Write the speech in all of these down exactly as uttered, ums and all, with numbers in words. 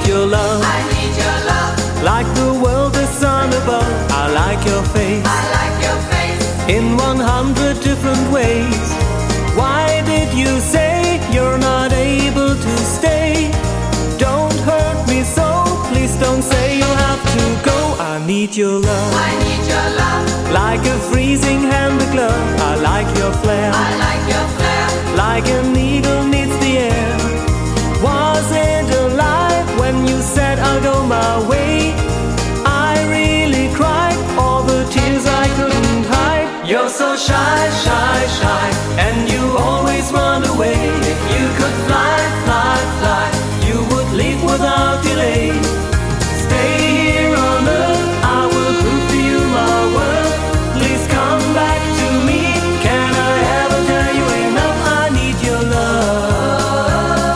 your love. I need your love. Like the world, the sun above. I like your face. I like your face. In one hundred different ways. Why did you say you're not able to stay? Don't hurt me so. Please don't say you have to go. I need your love. I need your love. Like a freezing hand glove. I like your flair. I like your flair. Like a needle needs the air. Was it a lie when you said I'll go my way? I really cried, all the tears I couldn't hide. You're so shy, shy, shy, and you always run away. If you could fly, fly, fly, you would leave without delay. Stay here on earth, I will prove to you my worth. Please come back to me. Can I ever tell you enough? I need your love.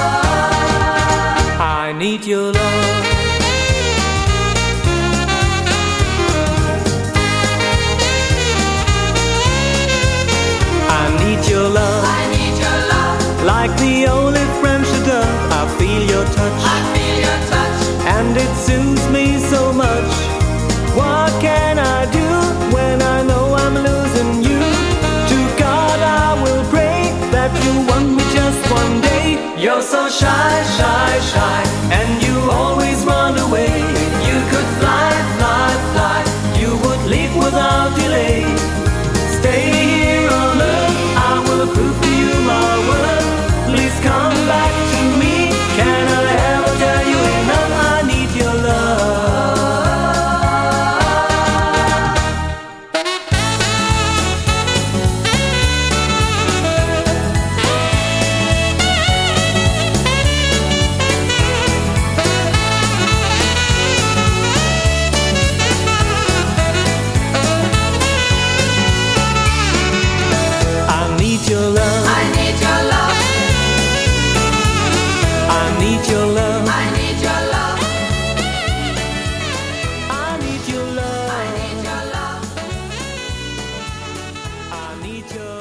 I need your love. I need your love. I need your love. Like the only friend should have. I feel your touch, I feel your touch. and it soothes me so much. What can I do when I know I'm losing you? To God I will pray that you want me just one day. You're so shy, shy, shy, and you always run away. If you could fly, fly, fly, you would leave without delay. Stay here on earth, I will prove to you my worth. Please come back to me. Can I ever tell you enough? I need your love. I need your love. I need your love. I need your love. I need your love. I need your love. I need your love. I need your